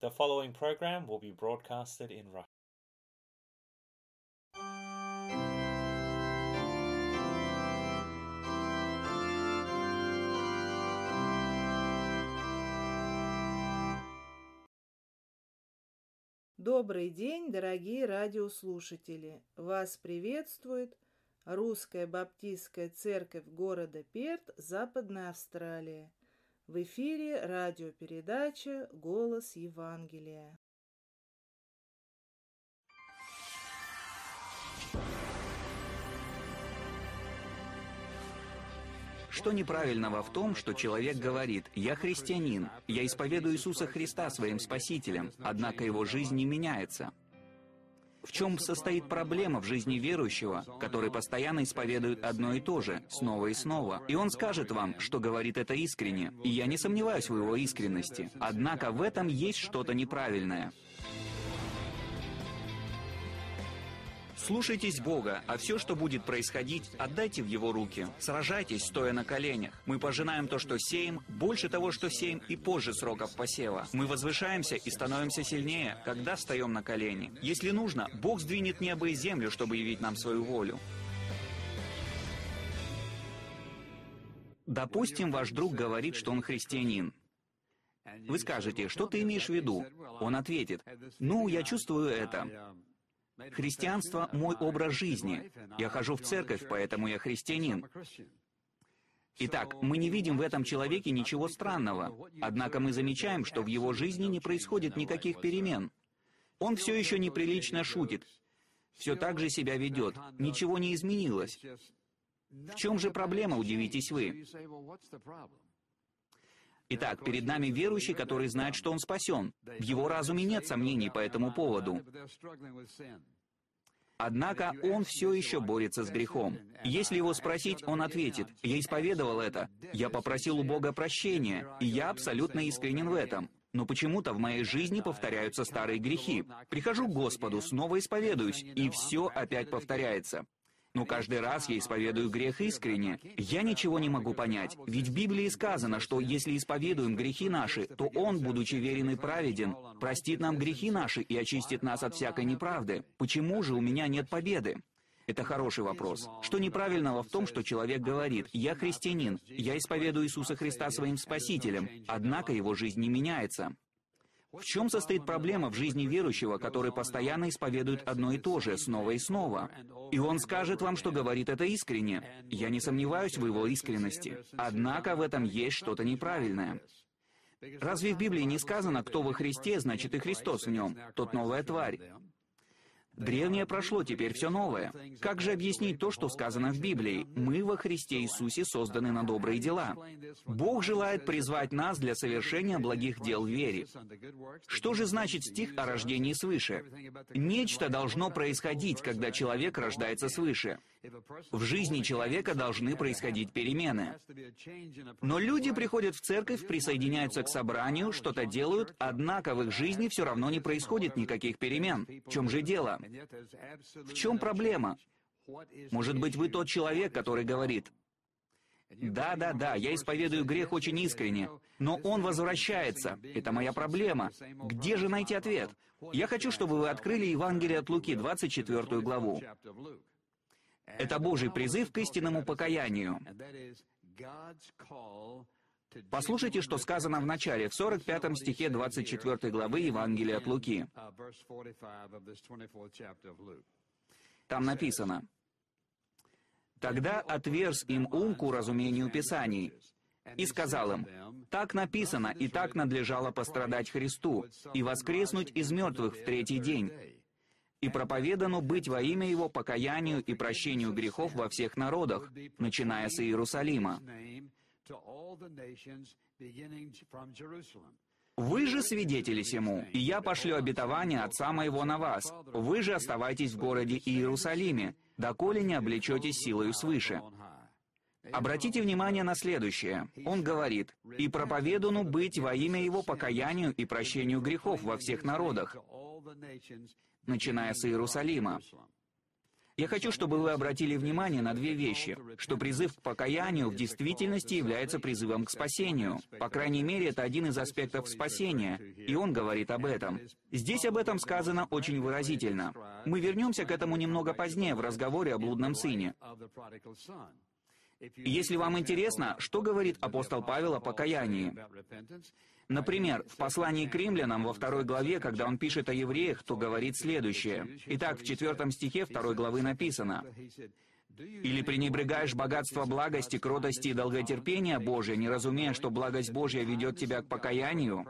The following program will be broadcasted in Russian. Добрый день, дорогие радиослушатели! Вас приветствует Русская Баптистская Церковь города Перт, Западная Австралия. В эфире радиопередача «Голос Евангелия». Что неправильного в том, что человек говорит: «Я христианин, я исповедую Иисуса Христа своим Спасителем», однако его жизнь не меняется? В чем состоит проблема в жизни верующего, который постоянно исповедует одно и то же, снова и снова? И он скажет вам, что говорит это искренне, и я не сомневаюсь в его искренности. Однако в этом есть что-то неправильное. Слушайтесь Бога, а все, что будет происходить, отдайте в Его руки. Сражайтесь, стоя на коленях. Мы пожинаем то, что сеем, больше того, что сеем, и позже сроков посева. Мы возвышаемся и становимся сильнее, когда встаем на колени. Если нужно, Бог сдвинет небо и землю, чтобы явить нам свою волю. Допустим, ваш друг говорит, что он христианин. Вы скажете: «Что ты имеешь в виду?» Он ответит: «Ну, я чувствую это. Христианство — мой образ жизни. Я хожу в церковь, поэтому я христианин». Итак, мы не видим в этом человеке ничего странного, однако мы замечаем, что в его жизни не происходит никаких перемен. Он все еще неприлично шутит, все так же себя ведет, ничего не изменилось. В чем же проблема, удивитесь вы? Итак, перед нами верующий, который знает, что он спасен. В его разуме нет сомнений по этому поводу. Однако он все еще борется с грехом. Если его спросить, он ответит: «Я исповедовал это, я попросил у Бога прощения, и я абсолютно искренен в этом. Но почему-то в моей жизни повторяются старые грехи. Прихожу к Господу, снова исповедуюсь, и все опять повторяется. Но каждый раз я исповедую грех искренне. Я ничего не могу понять, ведь в Библии сказано, что если исповедуем грехи наши, то Он, будучи верен и праведен, простит нам грехи наши и очистит нас от всякой неправды. Почему же у меня нет победы?» Это хороший вопрос. Что неправильного в том, что человек говорит: «Я христианин, я исповедую Иисуса Христа своим Спасителем», однако его жизнь не меняется? В чем состоит проблема в жизни верующего, который постоянно исповедует одно и то же, снова и снова? И он скажет вам, что говорит это искренне. Я не сомневаюсь в его искренности. Однако в этом есть что-то неправильное. Разве в Библии не сказано: «Кто во Христе, значит и Христос в нем, тот новая тварь»? Древнее прошло, теперь все новое. Как же объяснить то, что сказано в Библии? Мы во Христе Иисусе созданы на добрые дела. Бог желает призвать нас для совершения благих дел в вере. Что же значит стих о рождении свыше? Нечто должно происходить, когда человек рождается свыше. В жизни человека должны происходить перемены. Но люди приходят в церковь, присоединяются к собранию, что-то делают, однако в их жизни все равно не происходит никаких перемен. В чем же дело? В чем проблема? Может быть, вы тот человек, который говорит: «Да, я исповедую грех очень искренне, но он возвращается. Это моя проблема. Где же найти ответ?» Я хочу, чтобы вы открыли Евангелие от Луки, 24 главу. Это Божий призыв к истинному покаянию. Послушайте, что сказано в начале, в 45 стихе 24 главы Евангелия от Луки. Там написано: «Тогда отверз им ум к уразумению Писаний, и сказал им: так написано, и так надлежало пострадать Христу, и воскреснуть из мертвых в третий день, и проповедану быть во имя Его покаянию и прощению грехов во всех народах, начиная с Иерусалима. Вы же свидетели сему, и я пошлю обетование Отца моего на вас. Вы же оставайтесь в городе Иерусалиме, доколе не облечетесь силою свыше». Обратите внимание на следующее. Он говорит: «И проповедану быть во имя Его покаянию и прощению грехов во всех народах, начиная с Иерусалима». Я хочу, чтобы вы обратили внимание на две вещи, что призыв к покаянию в действительности является призывом к спасению. По крайней мере, это один из аспектов спасения, и он говорит об этом. Здесь об этом сказано очень выразительно. Мы вернемся к этому немного позднее в разговоре о блудном сыне. Если вам интересно, что говорит апостол Павел о покаянии? Например, в послании к римлянам во 2 главе, когда он пишет о евреях, то говорит следующее. Итак, в 4 стихе 2 главы написано: «Или пренебрегаешь богатство благости, кротости и долготерпения Божия, не разумея, что благость Божья ведет тебя к покаянию».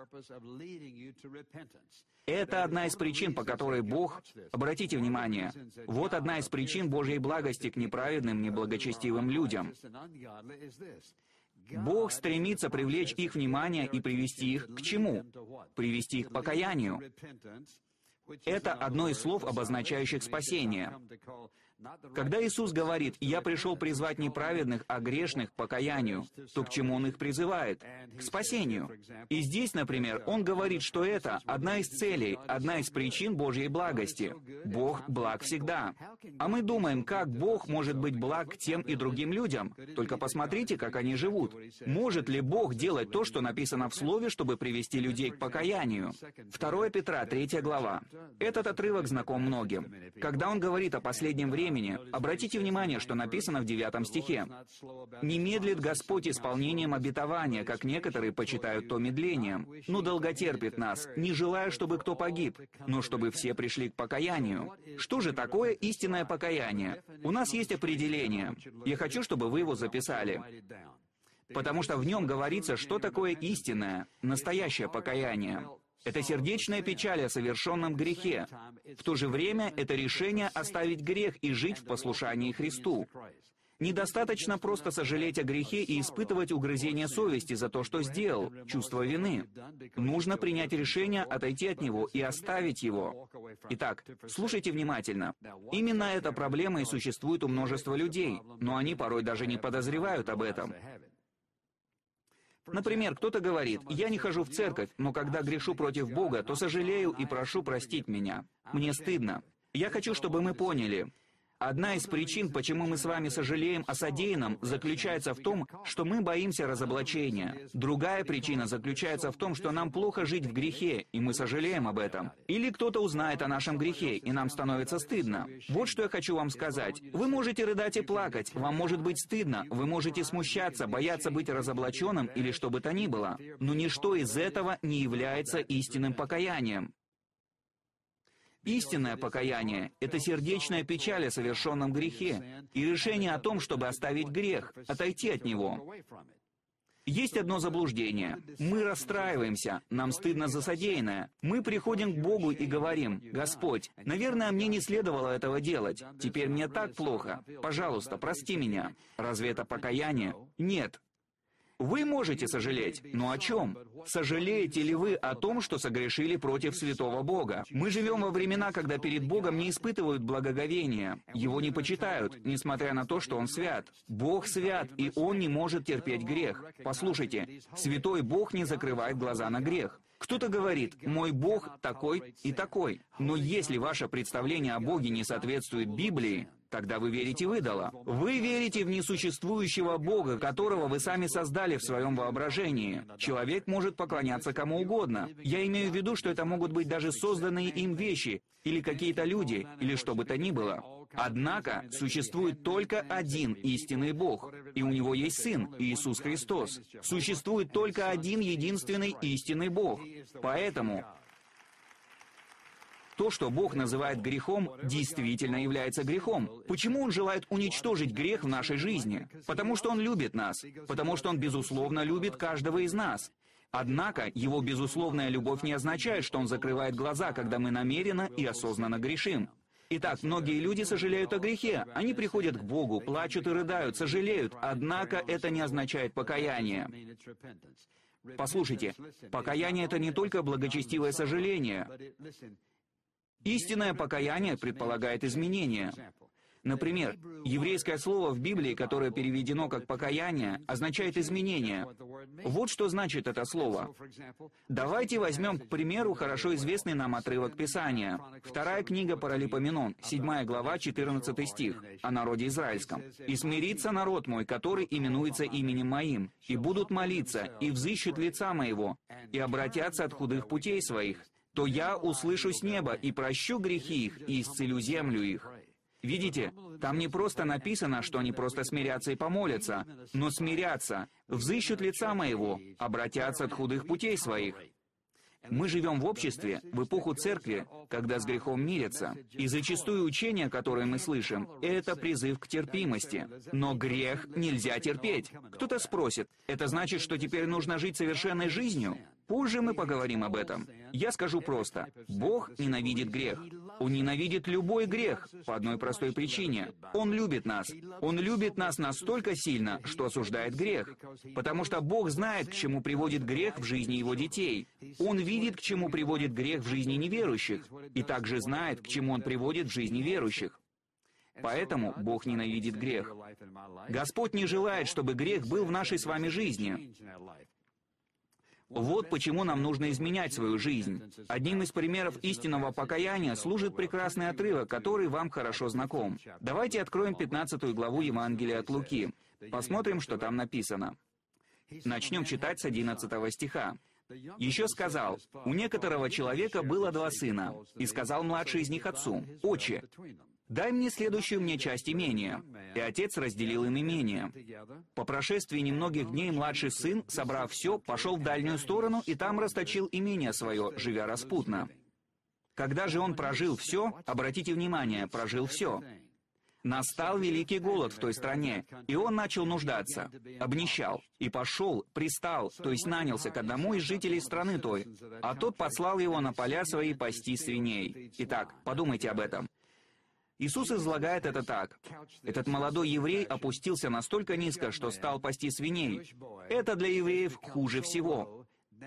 Это одна из причин, по которой Бог... Обратите внимание, вот одна из причин Божьей благости к неправедным, неблагочестивым людям. Бог стремится привлечь их внимание и привести их к чему? Привести их к покаянию. Это одно из слов, обозначающих спасение. Когда Иисус говорит «Я пришел призвать не праведных, а грешных к покаянию», то к чему Он их призывает? К спасению. И здесь, например, Он говорит, что это одна из целей, одна из причин Божьей благости. Бог благ всегда. А мы думаем, как Бог может быть благ к тем и другим людям? Только посмотрите, как они живут. Может ли Бог делать то, что написано в Слове, чтобы привести людей к покаянию? 2 Петра, 3 глава. Этот отрывок знаком многим. Когда он говорит о последнем времени, обратите внимание, что написано в 9 стихе. «Не медлит Господь исполнением обетования, как некоторые почитают то медлением, но долготерпит нас, не желая, чтобы кто погиб, но чтобы все пришли к покаянию». Что же такое истинное покаяние? У нас есть определение. Я хочу, чтобы вы его записали. Потому что в нем говорится, что такое истинное, настоящее покаяние. Это сердечная печаль о совершенном грехе. В то же время это решение оставить грех и жить в послушании Христу. Недостаточно просто сожалеть о грехе и испытывать угрызение совести за то, что сделал, чувство вины. Нужно принять решение отойти от него и оставить его. Итак, слушайте внимательно. Именно эта проблема и существует у множества людей, но они порой даже не подозревают об этом. Например, кто-то говорит: «Я не хожу в церковь, но когда грешу против Бога, то сожалею и прошу простить меня. Мне стыдно». Я хочу, чтобы мы поняли. Одна из причин, почему мы с вами сожалеем о содеянном, заключается в том, что мы боимся разоблачения. Другая причина заключается в том, что нам плохо жить в грехе, и мы сожалеем об этом. Или кто-то узнает о нашем грехе, и нам становится стыдно. Вот что я хочу вам сказать. Вы можете рыдать и плакать, вам может быть стыдно, вы можете смущаться, бояться быть разоблаченным или что бы то ни было. Но ничто из этого не является истинным покаянием. Истинное покаяние — это сердечная печаль о совершенном грехе и решение о том, чтобы оставить грех, отойти от него. Есть одно заблуждение. Мы расстраиваемся, нам стыдно за содеянное. Мы приходим к Богу и говорим: «Господь, наверное, мне не следовало этого делать. Теперь мне так плохо. Пожалуйста, прости меня». Разве это покаяние? Нет. Вы можете сожалеть, но о чем? Сожалеете ли вы о том, что согрешили против святого Бога? Мы живем во времена, когда перед Богом не испытывают благоговения. Его не почитают, несмотря на то, что Он свят. Бог свят, и Он не может терпеть грех. Послушайте, святой Бог не закрывает глаза на грех. Кто-то говорит: «Мой Бог такой и такой». Но если ваше представление о Боге не соответствует Библии, тогда вы верите в идола. Вы верите в несуществующего Бога, которого вы сами создали в своем воображении. Человек может поклоняться кому угодно. Я имею в виду, что это могут быть даже созданные им вещи, или какие-то люди, или что бы то ни было. Однако существует только один истинный Бог, и у Него есть Сын, Иисус Христос. Существует только один единственный истинный Бог. Поэтому то, что Бог называет грехом, действительно является грехом. Почему Он желает уничтожить грех в нашей жизни? Потому что Он любит нас. Потому что Он, безусловно, любит каждого из нас. Однако, Его безусловная любовь не означает, что Он закрывает глаза, когда мы намеренно и осознанно грешим. Итак, многие люди сожалеют о грехе. Они приходят к Богу, плачут и рыдают, сожалеют. Однако это не означает покаяние. Послушайте, покаяние — это не только благочестивое сожаление. Истинное покаяние предполагает изменения. Например, еврейское слово в Библии, которое переведено как «покаяние», означает «изменение». Вот что значит это слово. Давайте возьмем, к примеру, хорошо известный нам отрывок Писания. Вторая книга Паралипоменон, 7 глава, 14 стих, о народе израильском. «И смирится народ мой, который именуется именем моим, и будут молиться, и взыщут лица моего, и обратятся от худых путей своих, то я услышу с неба, и прощу грехи их, и исцелю землю их». Видите, там не просто написано, что они просто смирятся и помолятся, но смирятся, взыщут лица моего, обратятся от худых путей своих. Мы живем в обществе, в эпоху церкви, когда с грехом мирятся. И зачастую учение, которое мы слышим, это призыв к терпимости. Но грех нельзя терпеть. Кто-то спросит, это значит, что теперь нужно жить совершенной жизнью? Позже мы поговорим об этом. Я скажу просто. Бог ненавидит грех. Он ненавидит любой грех по одной простой причине. Он любит нас. Он любит нас настолько сильно, что осуждает грех. Потому что Бог знает, к чему приводит грех в жизни Его детей. Он видит, к чему приводит грех в жизни неверующих. И также знает, к чему он приводит в жизни верующих. Поэтому Бог ненавидит грех. Господь не желает, чтобы грех был в нашей с вами жизни. Вот почему нам нужно изменять свою жизнь. Одним из примеров истинного покаяния служит прекрасный отрывок, который вам хорошо знаком. Давайте откроем 15 главу Евангелия от Луки. Посмотрим, что там написано. Начнем читать с 11 стиха. «Еще сказал, у некоторого человека было 2 сына, и сказал младший из них отцу, «Отче, дай мне следующую мне часть имения». И отец разделил им имение. По прошествии немногих дней младший сын, собрав все, пошел в дальнюю сторону и там расточил имение свое, живя распутно. Когда же он прожил все, обратите внимание, прожил все, настал великий голод в той стране, и он начал нуждаться, обнищал, и пошел, пристал, то есть нанялся к одному из жителей страны той, а тот послал его на поля свои пасти свиней. Итак, подумайте об этом. Иисус излагает это так. Этот молодой еврей опустился настолько низко, что стал пасти свиней. Это для евреев хуже всего.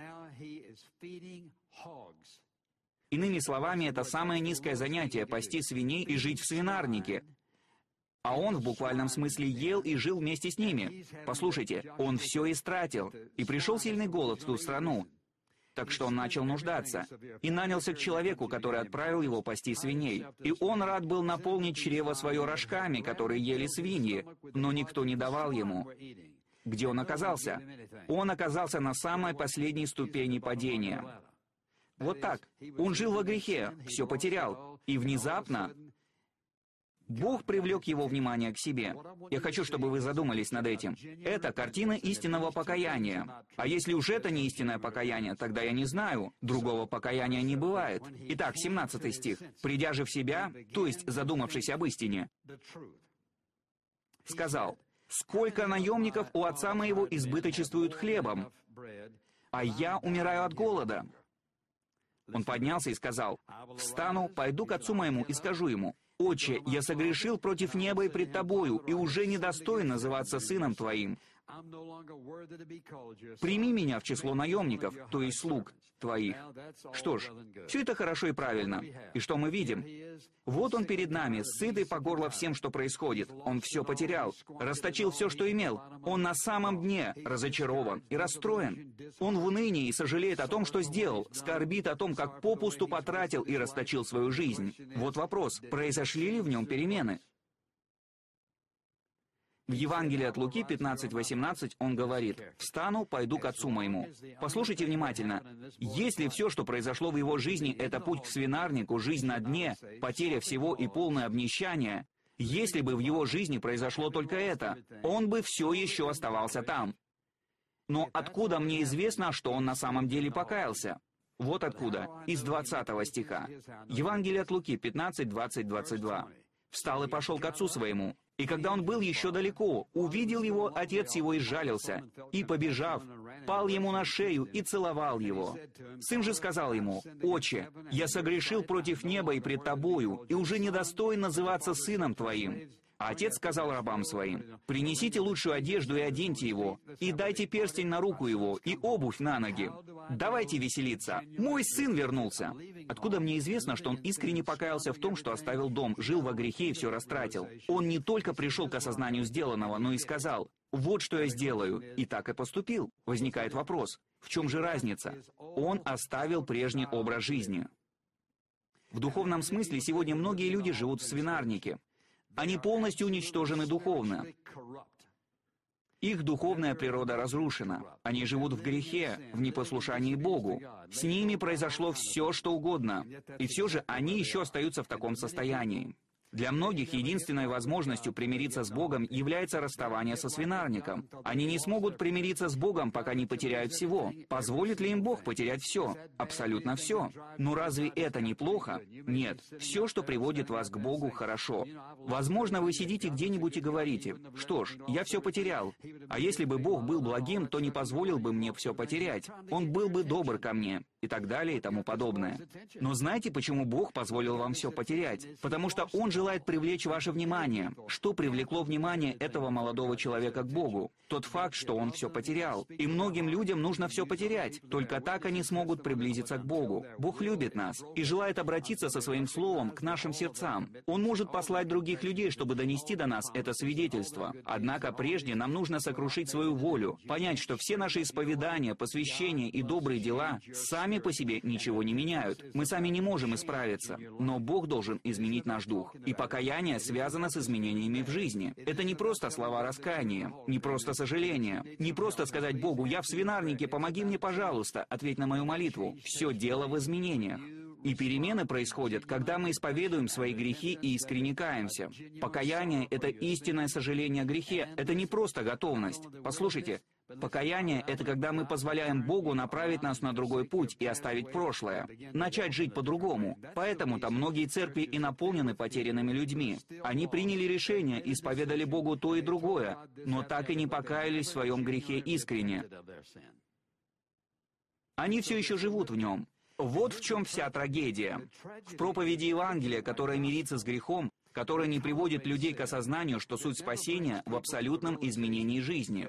Иными словами, это самое низкое занятие — пасти свиней и жить в свинарнике. А он в буквальном смысле ел и жил вместе с ними. Послушайте, он все истратил, и пришел сильный голод в ту страну. Так что он начал нуждаться, и нанялся к человеку, который отправил его пасти свиней. И он рад был наполнить чрево свое рожками, которые ели свиньи, но никто не давал ему. Где он оказался? Он оказался на самой последней ступени падения. Вот так. Он жил во грехе, все потерял, и внезапно Бог привлек его внимание к себе. Я хочу, чтобы вы задумались над этим. Это картина истинного покаяния. А если уж это не истинное покаяние, тогда я не знаю. Другого покаяния не бывает. Итак, 17 стих. «Придя же в себя, то есть задумавшись об истине, сказал, «Сколько наемников у отца моего избыточествуют хлебом, а я умираю от голода». Он поднялся и сказал, «Встану, пойду к отцу моему и скажу ему, «Отче, я согрешил против неба и пред тобою, и уже недостоин называться сыном твоим. Прими меня в число наемников, то есть слуг твоих». Что ж, все это хорошо и правильно. И что мы видим? Вот он перед нами, сытый по горло всем, что происходит. Он все потерял, расточил все, что имел. Он на самом дне разочарован и расстроен. Он в унынии и сожалеет о том, что сделал, скорбит о том, как попусту потратил и расточил свою жизнь. Вот вопрос, произошли ли в нем перемены? В Евангелии от Луки 15:18 он говорит, «Встану, пойду к отцу моему». Послушайте внимательно. Если все, что произошло в его жизни, это путь к свинарнику, жизнь на дне, потеря всего и полное обнищание, если бы в его жизни произошло только это, он бы все еще оставался там. Но откуда мне известно, что он на самом деле покаялся? Вот откуда, из 20 стиха. Евангелие от Луки 15:20-22. «Встал и пошел к отцу своему. И когда он был еще далеко, увидел его отец его и сжалился, и, побежав, пал ему на шею и целовал его. Сын же сказал ему, «Отче, я согрешил против неба и пред тобою, и уже недостоин называться сыном твоим». А отец сказал рабам своим: «Принесите лучшую одежду и оденьте его, и дайте перстень на руку его, и обувь на ноги. Давайте веселиться. Мой сын вернулся». Откуда мне известно, что он искренне покаялся в том, что оставил дом, жил во грехе и все растратил? Он не только пришел к осознанию сделанного, но и сказал: «Вот что я сделаю», и так и поступил. Возникает вопрос: в чем же разница? Он оставил прежний образ жизни. В духовном смысле сегодня многие люди живут в свинарнике. Они полностью уничтожены духовно. Их духовная природа разрушена. Они живут в грехе, в непослушании Богу. С ними произошло все, что угодно. И все же они еще остаются в таком состоянии. Для многих единственной возможностью примириться с Богом является расставание со свинарником. Они не смогут примириться с Богом, пока не потеряют всего. Позволит ли им Бог потерять все? Абсолютно все. Но разве это не плохо? Нет. Все, что приводит вас к Богу, хорошо. Возможно, вы сидите где-нибудь и говорите: «Что ж, я все потерял. А если бы Бог был благим, то не позволил бы мне все потерять. Он был бы добр ко мне». И так далее, и тому подобное. Но знаете, почему Бог позволил вам все потерять? Потому что Он желает привлечь ваше внимание. Что привлекло внимание этого молодого человека к Богу? Тот факт, что он все потерял. И многим людям нужно все потерять. Только так они смогут приблизиться к Богу. Бог любит нас и желает обратиться со Своим Словом к нашим сердцам. Он может послать других людей, чтобы донести до нас это свидетельство. Однако прежде нам нужно сокрушить свою волю, понять, что все наши исповедания, посвящения и добрые дела сами по себе ничего не меняют. Мы сами не можем исправиться, но Бог должен изменить наш дух. И покаяние связано с изменениями в жизни. Это не просто слова раскаяния, не просто сожаление, не просто сказать Богу: «Я в свинарнике, помоги мне, пожалуйста, ответь на мою молитву». Все дело в изменениях. И перемены происходят, когда мы исповедуем свои грехи и искренне каемся. Покаяние — это истинное сожаление о грехе, это не просто готовность. Послушайте, покаяние — это когда мы позволяем Богу направить нас на другой путь и оставить прошлое, начать жить по-другому. Поэтому-то многие церкви и наполнены потерянными людьми. Они приняли решение, исповедали Богу то и другое, но так и не покаялись в своем грехе искренне. Они все еще живут в нем. Вот в чем вся трагедия. В проповеди Евангелия, которая мирится с грехом, которая не приводит людей к осознанию, что суть спасения в абсолютном изменении жизни.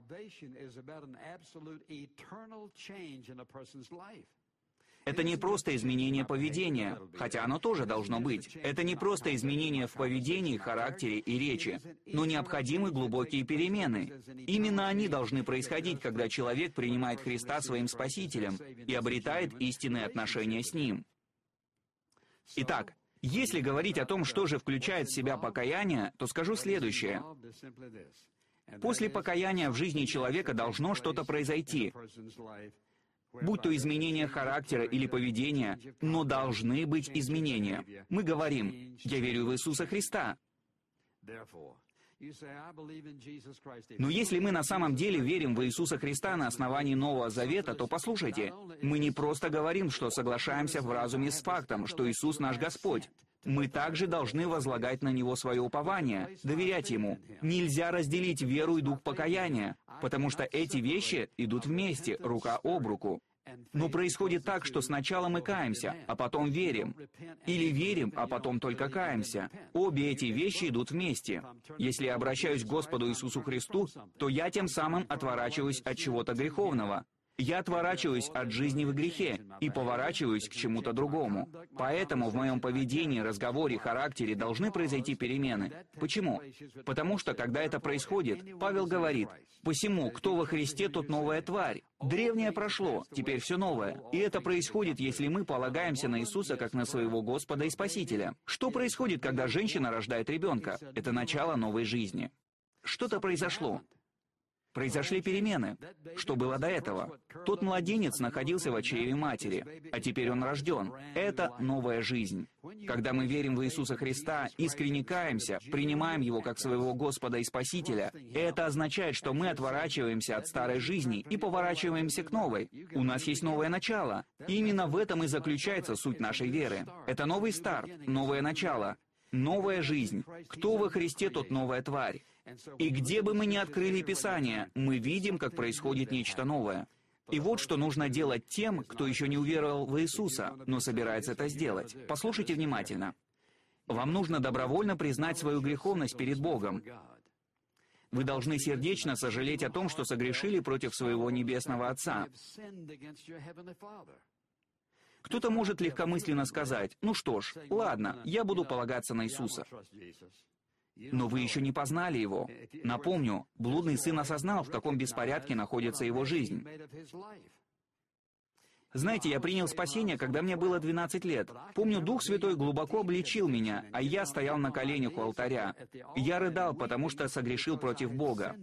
Это не просто изменение поведения, хотя оно тоже должно быть. Это не просто изменение в поведении, характере и речи, но необходимы глубокие перемены. Именно они должны происходить, когда человек принимает Христа своим Спасителем и обретает истинные отношения с Ним. Итак, если говорить о том, что же включает в себя покаяние, то скажу следующее. После покаяния в жизни человека должно что-то произойти. Будь то изменение характера или поведения, но должны быть изменения. Мы говорим: «Я верю в Иисуса Христа». Но если мы на самом деле верим в Иисуса Христа на основании Нового Завета, то послушайте, мы не просто говорим, что соглашаемся в разуме с фактом, что Иисус наш Господь. Мы также должны возлагать на Него свое упование, доверять Ему. Нельзя разделить веру и дух покаяния, потому что эти вещи идут вместе, рука об руку. Но происходит так, что сначала мы каемся, а потом верим. Или верим, а потом только каемся. Обе эти вещи идут вместе. Если я обращаюсь к Господу Иисусу Христу, то я тем самым отворачиваюсь от чего-то греховного. Я отворачиваюсь от жизни в грехе и поворачиваюсь к чему-то другому. Поэтому в моем поведении, разговоре, характере должны произойти перемены. Почему? Потому что, когда это происходит, Павел говорит: «Посему, кто во Христе, тот новая тварь. Древнее прошло, теперь все новое». И это происходит, если мы полагаемся на Иисуса как на своего Господа и Спасителя. Что происходит, когда женщина рождает ребенка? Это начало новой жизни. Что-то произошло. Произошли перемены. Что было до этого? Тот младенец находился в чреве матери, а теперь он рожден. Это новая жизнь. Когда мы верим в Иисуса Христа, искренне каемся, принимаем Его как своего Господа и Спасителя, это означает, что мы отворачиваемся от старой жизни и поворачиваемся к новой. У нас есть новое начало. И именно в этом и заключается суть нашей веры. Это новый старт, новое начало, новая жизнь. Кто во Христе, тот новая тварь. И где бы мы ни открыли Писание, мы видим, как происходит нечто новое. И вот что нужно делать тем, кто еще не уверовал в Иисуса, но собирается это сделать. Послушайте внимательно. Вам нужно добровольно признать свою греховность перед Богом. Вы должны сердечно сожалеть о том, что согрешили против своего Небесного Отца. Кто-то может легкомысленно сказать: «Ну что ж, ладно, я буду полагаться на Иисуса». Но вы еще не познали Его. Напомню, блудный сын осознал, в каком беспорядке находится его жизнь. Знаете, я принял спасение, когда мне было 12 лет. Помню, Дух Святой глубоко обличил меня, а я стоял на коленях у алтаря. Я рыдал, потому что согрешил против Бога.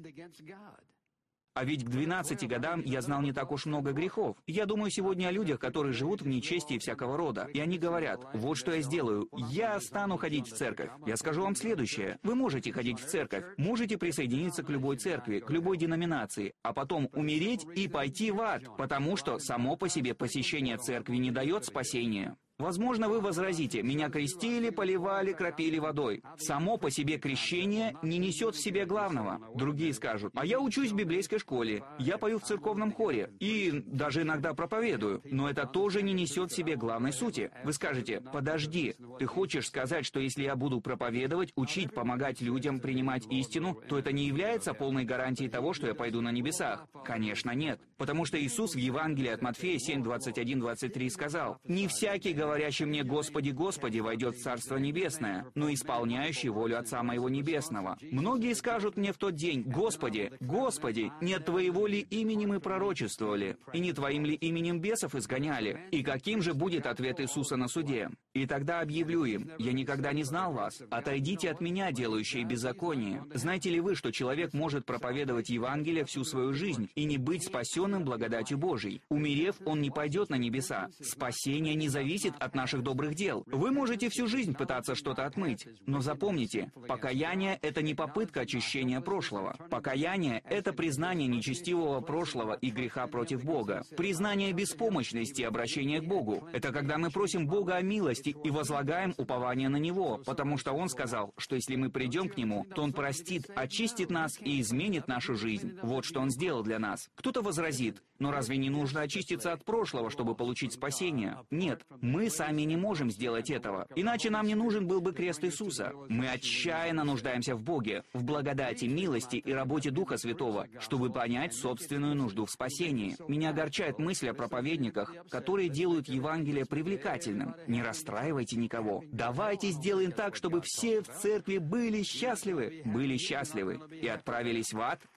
А ведь к 12 годам я знал не так уж много грехов. Я думаю сегодня о людях, которые живут в нечестии всякого рода. И они говорят: вот что я сделаю, я стану ходить в церковь. Я скажу вам следующее: вы можете ходить в церковь, можете присоединиться к любой церкви, к любой деноминации, а потом умереть и пойти в ад, потому что само по себе посещение церкви не дает спасения. Возможно, вы возразите: меня крестили, поливали, кропили водой. Само по себе крещение не несет в себе главного. Другие скажут: а я учусь в библейской школе, я пою в церковном хоре и даже иногда проповедую, но это тоже не несет в себе главной сути. Вы скажете: подожди, ты хочешь сказать, что если я буду проповедовать, учить, помогать людям принимать истину, то это не является полной гарантией того, что я пойду на небесах? Конечно, нет. Потому что Иисус в Евангелии от Матфея 7:21-23 сказал: «Не всякий, говорящий мне: Господи, Господи, войдет в Царство Небесное, но исполняющий волю Отца Моего Небесного. Многие скажут мне в тот день: Господи, Господи, не от Твоего ли имени мы пророчествовали, и не Твоим ли именем бесов изгоняли? И каким же будет ответ Иисуса на суде? И тогда объявлю им: я никогда не знал вас, отойдите от меня, делающие беззаконие». Знаете ли вы, что человек может проповедовать Евангелие всю свою жизнь и не быть спасенным благодатью Божией? Умерев, он не пойдет на небеса. Спасение не зависит от наших добрых дел. Вы можете всю жизнь пытаться что-то отмыть, но запомните, покаяние — это не попытка очищения прошлого. Покаяние — это признание нечестивого прошлого и греха против Бога. Признание беспомощности и обращение к Богу — это когда мы просим Бога о милости и возлагаем упование на Него, потому что Он сказал, что если мы придем к Нему, то Он простит, очистит нас и изменит нашу жизнь. Вот что Он сделал для нас. Кто-то возразит: но разве не нужно очиститься от прошлого, чтобы получить спасение? Нет, мы сами не можем сделать этого. Иначе нам не нужен был бы крест Иисуса. Мы отчаянно нуждаемся в Боге, в благодати, милости и работе Духа Святого, чтобы понять собственную нужду в спасении. Меня огорчает мысль о проповедниках, которые делают Евангелие привлекательным. Не расстраивайте никого. Давайте сделаем так, чтобы все в церкви были счастливы и отправились в ад.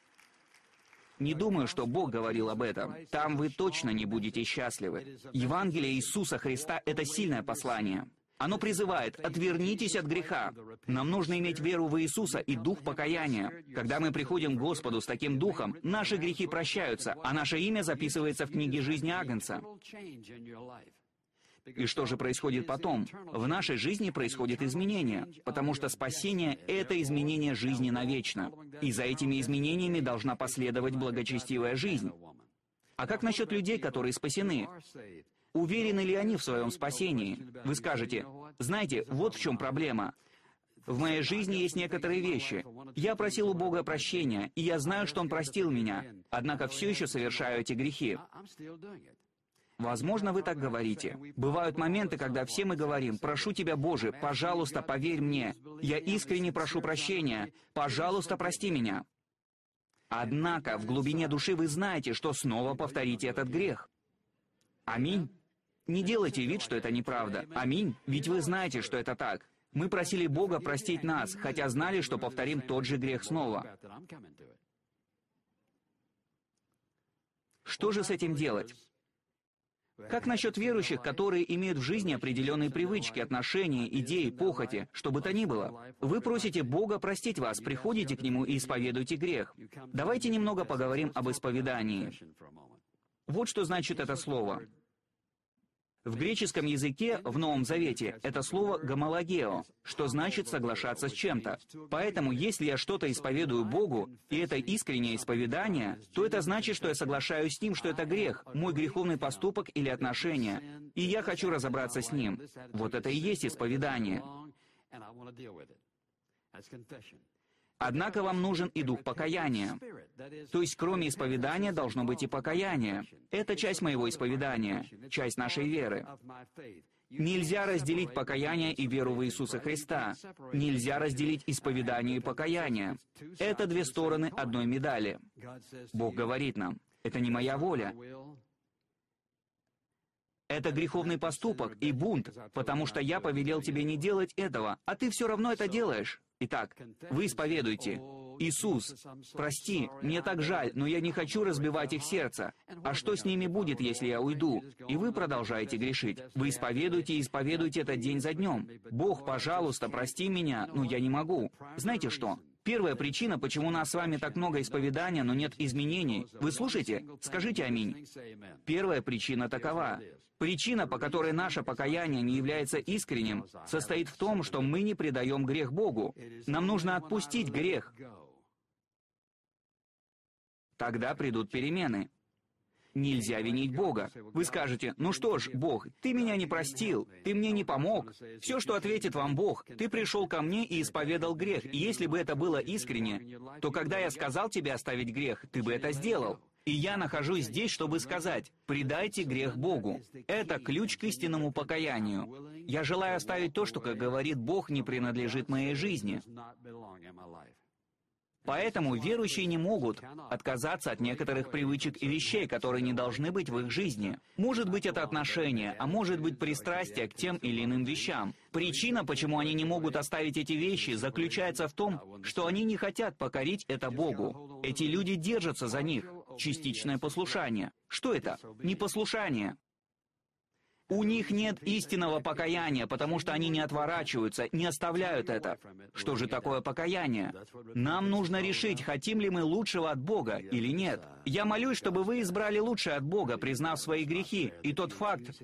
Не думаю, что Бог говорил об этом. Там вы точно не будете счастливы. Евангелие Иисуса Христа — это сильное послание. Оно призывает: отвернитесь от греха. Нам нужно иметь веру в Иисуса и дух покаяния. Когда мы приходим к Господу с таким духом, наши грехи прощаются, а наше имя записывается в книге жизни Агнца. И что же происходит потом? В нашей жизни происходит изменение, потому что спасение — это изменение жизни навечно. И за этими изменениями должна последовать благочестивая жизнь. А как насчет людей, которые спасены? Уверены ли они в своем спасении? Вы скажете: знаете, вот в чем проблема. В моей жизни есть некоторые вещи. Я просил у Бога прощения, и я знаю, что Он простил меня, однако все еще совершаю эти грехи. Возможно, вы так говорите. Бывают моменты, когда все мы говорим: «Прошу Тебя, Боже, пожалуйста, поверь мне. Я искренне прошу прощения. Пожалуйста, прости меня». Однако в глубине души вы знаете, что снова повторите этот грех. Аминь. Не делайте вид, что это неправда. Аминь. Ведь вы знаете, что это так. Мы просили Бога простить нас, хотя знали, что повторим тот же грех снова. Что же с этим делать? Как насчет верующих, которые имеют в жизни определенные привычки, отношения, идеи, похоти, что бы то ни было? Вы просите Бога простить вас, приходите к Нему и исповедуете грех. Давайте немного поговорим об исповедании. Вот что значит это слово. В греческом языке в Новом Завете это слово «гомологео», что значит «соглашаться с чем-то». Поэтому, если я что-то исповедую Богу, и это искреннее исповедание, то это значит, что я соглашаюсь с Ним, что это грех, мой греховный поступок или отношение, и я хочу разобраться с Ним. Вот это и есть исповедание. Однако вам нужен и дух покаяния. То есть, кроме исповедания, должно быть и покаяние. Это часть моего исповедания, часть нашей веры. Нельзя разделить покаяние и веру в Иисуса Христа. Нельзя разделить исповедание и покаяние. Это две стороны одной медали. Бог говорит нам, это не моя воля. Это греховный поступок и бунт, потому что я повелел тебе не делать этого, а ты все равно это делаешь. Итак, вы исповедуйте. Иисус, прости, мне так жаль, но я не хочу разбивать их сердце. А что с ними будет, если я уйду? И вы продолжаете грешить. Вы исповедуете и исповедуете это день за днем. Бог, пожалуйста, прости меня, но я не могу. Знаете что? Первая причина, почему у нас с вами так много исповедания, но нет изменений. Вы слушаете? Скажите аминь. Первая причина такова. Причина, по которой наше покаяние не является искренним, состоит в том, что мы не предаем грех Богу. Нам нужно отпустить грех. Тогда придут перемены. Нельзя винить Бога. Вы скажете, ну что ж, Бог, ты меня не простил, ты мне не помог. Все, что ответит вам Бог, ты пришел ко мне и исповедал грех, и если бы это было искренне, то когда я сказал тебе оставить грех, ты бы это сделал. И я нахожусь здесь, чтобы сказать, предайте грех Богу. Это ключ к истинному покаянию. Я желаю оставить то, что, как говорит Бог, не принадлежит моей жизни. Поэтому верующие не могут отказаться от некоторых привычек и вещей, которые не должны быть в их жизни. Может быть, это отношение, а может быть, пристрастие к тем или иным вещам. Причина, почему они не могут оставить эти вещи, заключается в том, что они не хотят покорить это Богу. Эти люди держатся за них. Частичное послушание. Что это? Непослушание. У них нет истинного покаяния, потому что они не отворачиваются, не оставляют это. Что же такое покаяние? Нам нужно решить, хотим ли мы лучшего от Бога или нет. Я молюсь, чтобы вы избрали лучшее от Бога, признав свои грехи, и тот факт,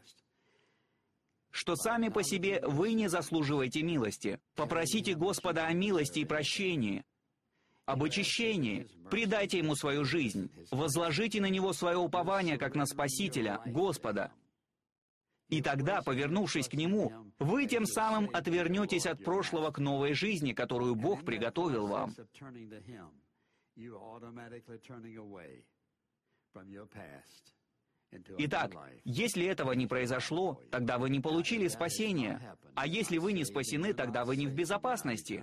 что сами по себе вы не заслуживаете милости. Попросите Господа о милости и прощении, об очищении. Предайте Ему свою жизнь. Возложите на Него свое упование, как на Спасителя, Господа. И тогда, повернувшись к Нему, вы тем самым отвернетесь от прошлого к новой жизни, которую Бог приготовил вам. Итак, если этого не произошло, тогда вы не получили спасения. А если вы не спасены, тогда вы не в безопасности.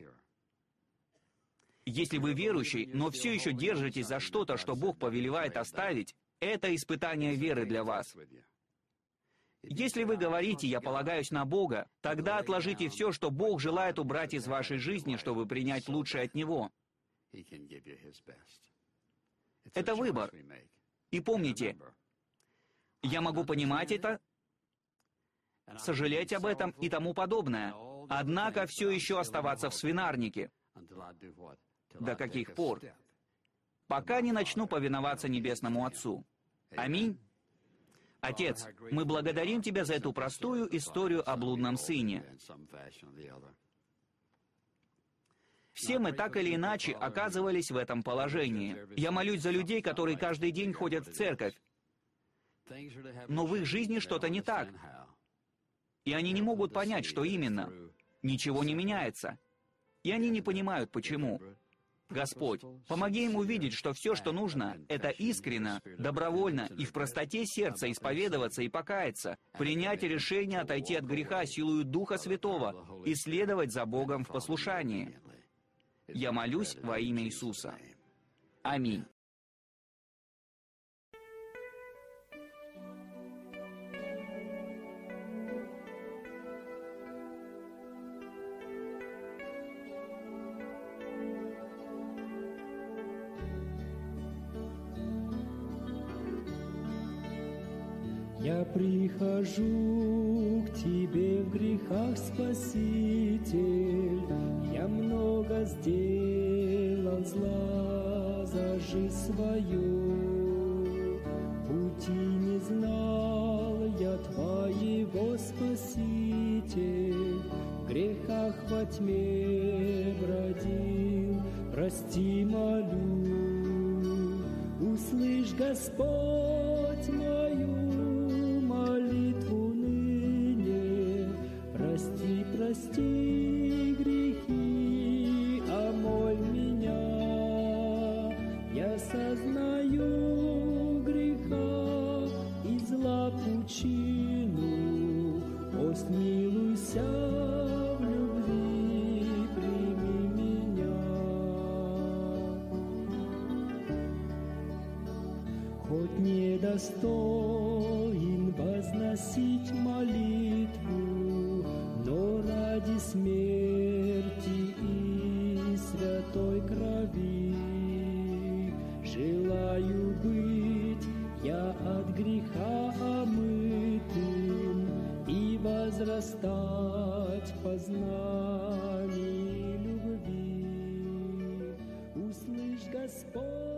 Если вы верующий, но все еще держитесь за что-то, что Бог повелевает оставить, это испытание веры для вас. Если вы говорите «я полагаюсь на Бога», тогда отложите все, что Бог желает убрать из вашей жизни, чтобы принять лучшее от Него. Это выбор. И помните, я могу понимать это, сожалеть об этом и тому подобное, однако все еще оставаться в свинарнике. До каких пор? Пока не начну повиноваться Небесному Отцу. Аминь. Отец, мы благодарим Тебя за эту простую историю о блудном сыне. Все мы так или иначе оказывались в этом положении. Я молюсь за людей, которые каждый день ходят в церковь, но в их жизни что-то не так. И они не могут понять, что именно. Ничего не меняется. И они не понимают, почему. Господь, помоги им увидеть, что все, что нужно, это искренно, добровольно и в простоте сердца исповедоваться и покаяться, принять решение отойти от греха силою Духа Святого и следовать за Богом в послушании. Я молюсь во имя Иисуса. Аминь. Я прихожу к Тебе в грехах, Спаситель, я много сделал зла за жизнь свою. Пути не знал я Твоего, Спаситель, в грехах во тьме бродил, прости, молю. Услышь, Господь, мою молитву ныне, прости грехи, омоль меня. Я сознаю греха и зла пучину, смилуйся в любви, прими меня. Хоть недостоин возносить молитву, но ради смерти и святой крови желаю быть я от греха омытым и возрастать в познании любви. Услышь, Господь,